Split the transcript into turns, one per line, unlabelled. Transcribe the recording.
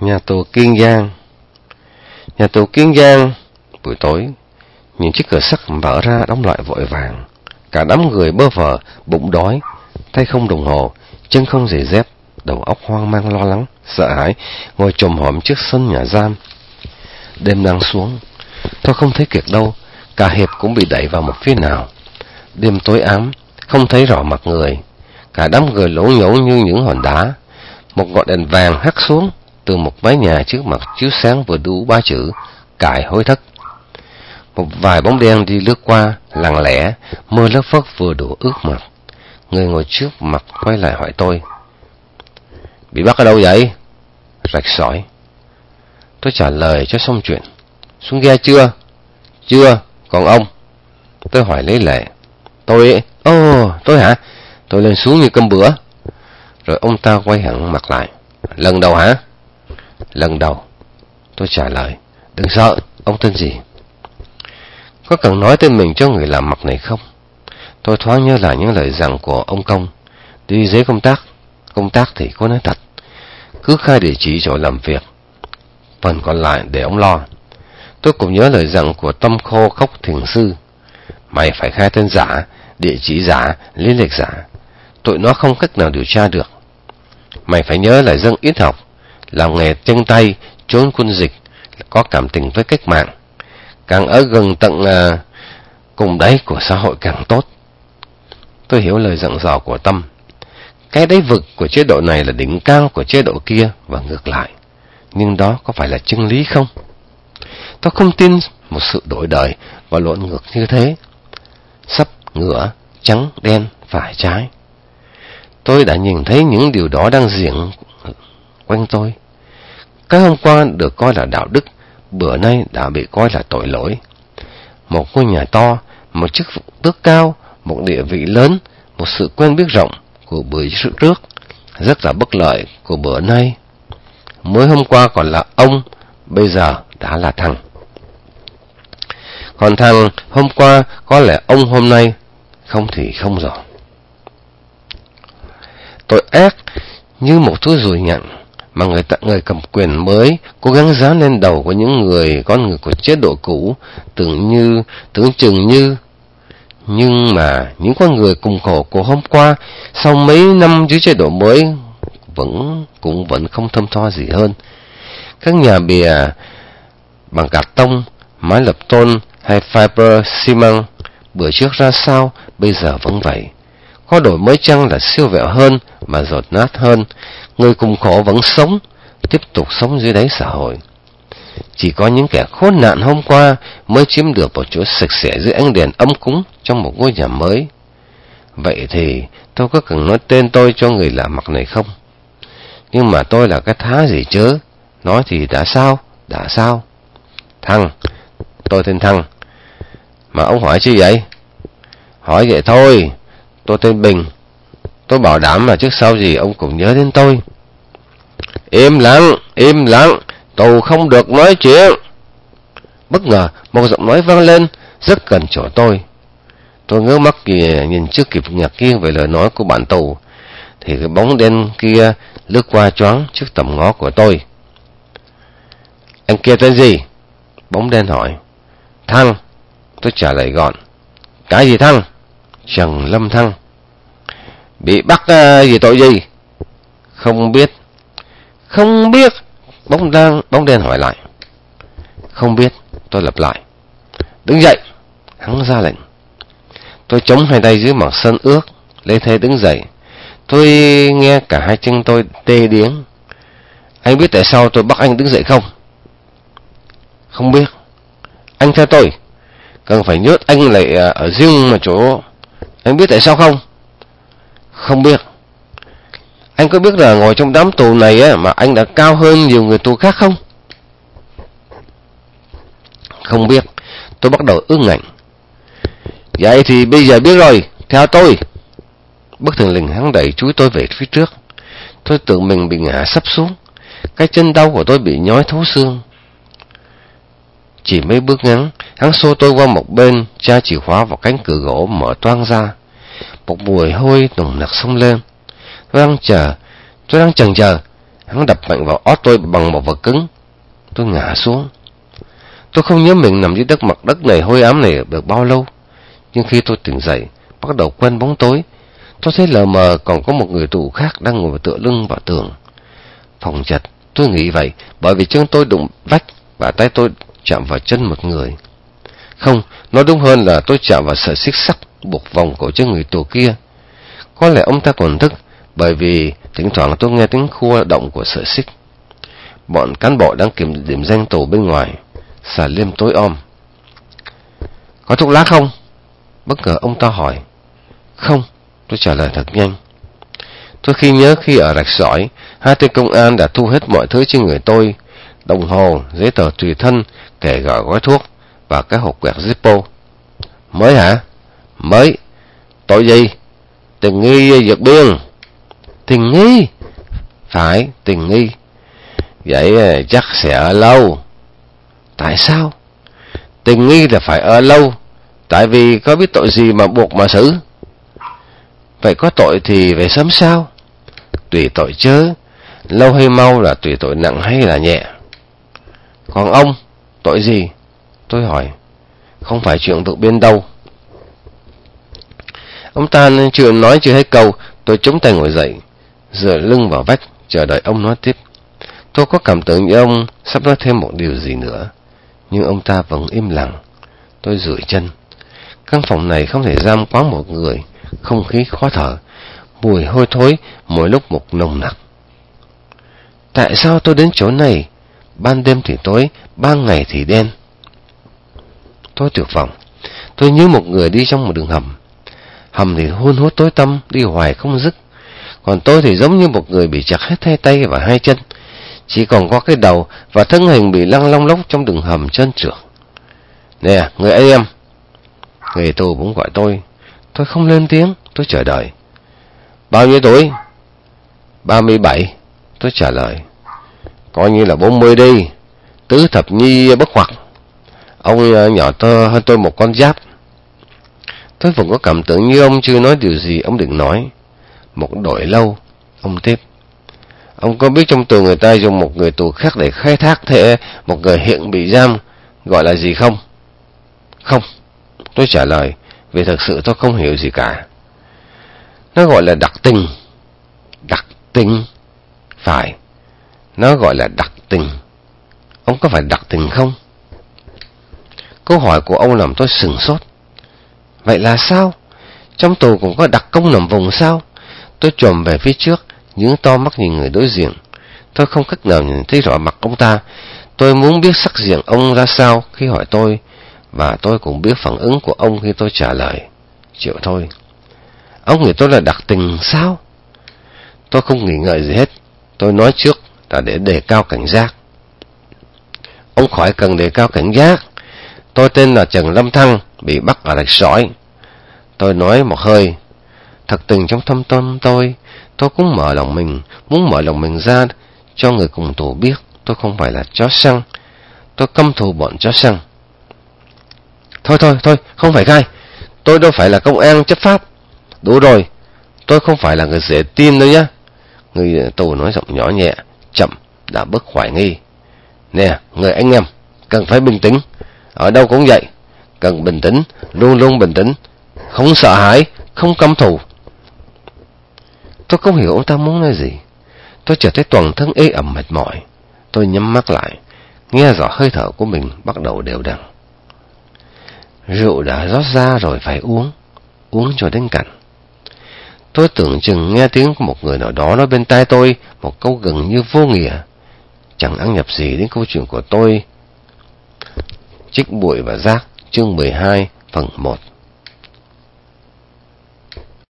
Nhà tù Kiên Giang. Nhà tù Kiên Giang. Buổi tối, những chiếc cửa sắt mở ra đóng lại vội vàng. Cả đám người bơ vơ, bụng đói, tay không đồng hồ, chân không giày dép, đầu óc hoang mang lo lắng, sợ hãi, ngồi chồm hổm trước sân nhà giam. Đêm đang xuống, tôi không thấy Kiệt đâu, cả hiệp cũng bị đẩy vào một phía nào. Đêm tối ám, không thấy rõ mặt người, cả đám người lố nhố như những hòn đá. Một ngọn đèn vàng hắt xuống từ một mái nhà trước mặt chiếu sáng vừa đủ 3 chữ cải hối thất. Một vài bóng đen đi lướt qua lặng lẽ, mưa lất phất vừa đủ ướt mặt. Người ngồi trước mặt quay lại hỏi tôi: "Bị bắt ở đâu vậy?" Rạch Sỏi. Tôi trả lời cho xong chuyện: "Xuống ghe chưa?" "Chưa, còn ông?" Tôi hỏi lấy lệ. Tôi hả? Tôi lên xuống như cơm bữa." Rồi ông ta quay hẳn mặt lại: "Lần đầu hả?" "Lần đầu." Tôi trả lời. "Đừng sợ, ông tên gì?" Có cần nói tên mình cho người làm mặt này không? Tôi thoáng nhớ lại những lời dặn của ông Công: đi giấy công tác thì có nói thật, cứ khai địa chỉ chỗ làm việc, phần còn lại để ông lo. Tôi cũng nhớ lời dặn của Tâm Khô Khốc Thiền Sư: mày phải khai tên giả, địa chỉ giả, lý lịch giả, tụi nó không cách nào điều tra được. Mày phải nhớ là dân ít học, làm nghề chân tay, trốn quân dịch, có cảm tình với cách mạng, càng ở gần tận cùng đáy của xã hội càng tốt. Tôi hiểu lời dặn dò của Tâm. Cái đáy vực của chế độ này là đỉnh cao của chế độ kia và ngược lại. Nhưng đó có phải là chân lý không? Tôi không tin một sự đổi đời và lộn ngược như thế. Sắp ngửa, trắng, đen, phải, trái. Tôi đã nhìn thấy những điều đó đang diễn quanh tôi. Cái hôm qua được coi là đạo đức, bữa nay đã bị coi là tội lỗi. Một ngôi nhà to, một chức vụ tước cao, một địa vị lớn, một sự quen biết rộng của bữa trước, rất là bất lợi của bữa nay. Mới hôm qua còn là ông, bây giờ đã là thằng. Còn thằng hôm qua có lẽ ông hôm nay, không thì không rồi. Tội ác như một thứ dùi nhặn mà người cầm quyền mới cố gắng dán lên đầu của những con người của chế độ cũ, tưởng chừng như. Nhưng mà những con người cùng khổ của hôm qua, sau mấy năm dưới chế độ mới, cũng vẫn không thơm tho gì hơn. Các nhà bìa bằng cát tông, mái lập tôn hay fiber xi măng bữa trước ra sao, bây giờ vẫn vậy. Có đổi mới chăng là siêu vẹo hơn mà dột nát hơn. Người cùng khổ vẫn sống, tiếp tục sống dưới đáy xã hội. Chỉ có những kẻ khốn nạn hôm qua mới chiếm được một chỗ sạch sẽ dưới ánh đèn ấm cúng trong một ngôi nhà mới. Vậy thì tôi có cần nói tên tôi cho người lạ mặt này không? Nhưng mà tôi là cái thá gì chớ, nói thì đã sao? Thăng, tôi tên Thăng. Mà ông hỏi chứ vậy? Hỏi vậy thôi, tôi tên Bình. Tôi bảo đảm là trước sau gì ông cũng nhớ đến tôi. Im lặng, tù không được nói chuyện. Bất ngờ một giọng nói vang lên rất gần chỗ tôi. Tôi ngước mắt nhìn trước kịp ngạc nhiên về lời nói của bạn tù, thì cái bóng đen kia lướt qua choáng trước tầm ngó của tôi. Anh kia tên gì? Bóng đen hỏi. Thăng, tôi trả lời gọn. Cái gì Thăng? Trần Lâm Thăng. Bị bắt vì tội gì? Không biết. Bóng đen hỏi lại. Không biết, tôi lặp lại. Đứng dậy, hắn ra lệnh. Tôi chống hai tay dưới mặt sân ướt, lấy thế đứng dậy. Tôi nghe cả hai chân tôi tê điếng. Anh biết tại sao tôi bắt anh đứng dậy không? Không biết. Anh theo tôi, cần phải nhốt anh lại ở riêng một chỗ. Anh biết tại sao không? Không biết. Anh có biết là ngồi trong đám tù này mà anh đã cao hơn nhiều người tù khác không? Không biết. Tôi bắt đầu ương ngạnh. Vậy thì bây giờ biết rồi, theo tôi. Bất thình lình hắn đẩy chúi tôi về phía trước. Tôi tưởng mình bị ngã sắp xuống. Cái chân đau của tôi bị nhói thấu xương. Chỉ mấy bước ngắn, hắn xô tôi qua một bên, tra chìa khóa vào cánh cửa gỗ mở toang ra. Một mùi hôi nồng nặc xông lên. Tôi đang chần chờ. Hắn đập mạnh vào ót tôi bằng một vật cứng. Tôi ngã xuống. Tôi không nhớ mình nằm dưới mặt đất này hôi ám này được bao lâu. Nhưng khi tôi tỉnh dậy, bắt đầu quen bóng tối, tôi thấy lờ mờ còn có một người tù khác đang ngồi tựa lưng vào tường. Phòng chật, tôi nghĩ vậy bởi vì chân tôi đụng vách và tay tôi chạm vào chân một người. Không, nói đúng hơn là tôi chạm vào sợi xích sắt buộc vòng cổ chân người tù kia. Có lẽ ông ta còn thức, bởi vì thỉnh thoảng tôi nghe tiếng khua động của sợi xích. Bọn cán bộ đang kiểm điểm danh tù bên ngoài, xà liêm tối om. Có thuốc lá không? Bất ngờ ông ta hỏi. Không, tôi trả lời thật nhanh. Tôi nhớ khi ở Rạch Sỏi, 2 tên công an đã thu hết mọi thứ trên người tôi: đồng hồ, giấy tờ tùy thân, kể cả gói thuốc và cái hộp quẹt Zippo. Mới hả? Mới. Tội gì? Tình nghi vượt biên. Tình nghi? Phải, tình nghi. Vậy chắc sẽ ở lâu. Tại sao? Tình nghi là phải ở lâu, tại vì có biết tội gì mà buộc mà xử. Vậy có tội thì về sớm sao? Tùy tội chớ, lâu hay mau là tùy tội nặng hay là nhẹ. Còn ông, tội gì? Tôi hỏi. Không phải chuyện vượt biên đâu. Ông ta chưa nói chưa hết câu, tôi chống tay ngồi dậy, dựa lưng vào vách, chờ đợi ông nói tiếp. Tôi có cảm tưởng như ông sắp nói thêm một điều gì nữa, nhưng ông ta vẫn im lặng. Tôi duỗi chân. Căn phòng này không thể giam quá một người, không khí khó thở, mùi hôi thối mỗi lúc một nồng nặc. Tại sao tôi đến chỗ này? Ban đêm thì tối, ban ngày thì đen. Tôi tuyệt vọng. Tôi như một người đi trong một đường hầm. Hầm thì hun hút tối tăm, đi hoài không dứt. Còn tôi thì giống như một người bị chặt hết hai tay và hai chân, chỉ còn có cái đầu và thân hình bị lăn long lóc trong đường hầm trơn trượt. Nè, người anh em. Người tù cũng gọi tôi. Tôi không lên tiếng, tôi chờ đợi. Bao nhiêu tuổi? 37, tôi trả lời. Coi như là 40 đi. Tứ thập nhi bất hoặc. Ông nhỏ hơn tôi một con giáp. Tôi vẫn có cảm tưởng như ông chưa nói điều gì ông định nói. Một đội lâu, ông tiếp. Ông có biết trong tù người ta dùng một người tù khác để khai thác thế một người hiện bị giam gọi là gì không? Không, tôi trả lời, vì thật sự tôi không hiểu gì cả. Nó gọi là đặc tình. Đặc tình? Phải, nó gọi là đặc tình. Ông có phải đặc tình không? Câu hỏi của ông làm tôi sửng sốt. Vậy là sao? Trong tù cũng có đặc công nằm vùng sao? Tôi chồm về phía trước, nhướng to mắt nhìn người đối diện. Tôi không cách nào nhìn thấy rõ mặt ông ta. Tôi muốn biết sắc diện ông ra sao khi hỏi tôi, và tôi cũng biết phản ứng của ông khi tôi trả lời. Chịu thôi. Ông nghĩ tôi là đặc tình sao? Tôi không nghĩ ngợi gì hết. Tôi nói trước là để đề cao cảnh giác. Ông khỏi cần đề cao cảnh giác. Tôi tên là Trần Lâm Thăng, bị bắt ở Rạch Sỏi. Tôi nói một hơi. Thật tình trong thâm tâm tôi cũng mở lòng mình, muốn mở lòng mình ra cho người cùng tù biết tôi không phải là chó săn. Tôi căm thù bọn chó săn. Thôi, không phải khai. Tôi đâu phải là công an chấp pháp. Đủ rồi, tôi không phải là người dễ tin đâu nhá. Người tù nói giọng nhỏ nhẹ, chậm, đã bớt hoài nghi. Nè, người anh em, cần phải bình tĩnh. Ở đâu cũng vậy, cần bình tĩnh, luôn luôn bình tĩnh. Không sợ hãi, không căm thù. Tôi không hiểu ông ta muốn nói gì. Tôi chợt thấy toàn thân ê ẩm mệt mỏi. Tôi nhắm mắt lại, nghe rõ hơi thở của mình bắt đầu đều đặn. Rượu đã rót ra rồi phải uống cho đến cạn. Tôi tưởng chừng nghe tiếng của một người nào đó nói bên tai tôi một câu gần như vô nghĩa, chẳng ăn nhập gì đến câu chuyện của tôi. Trích Bụi và Rác, chương 12, phần 1.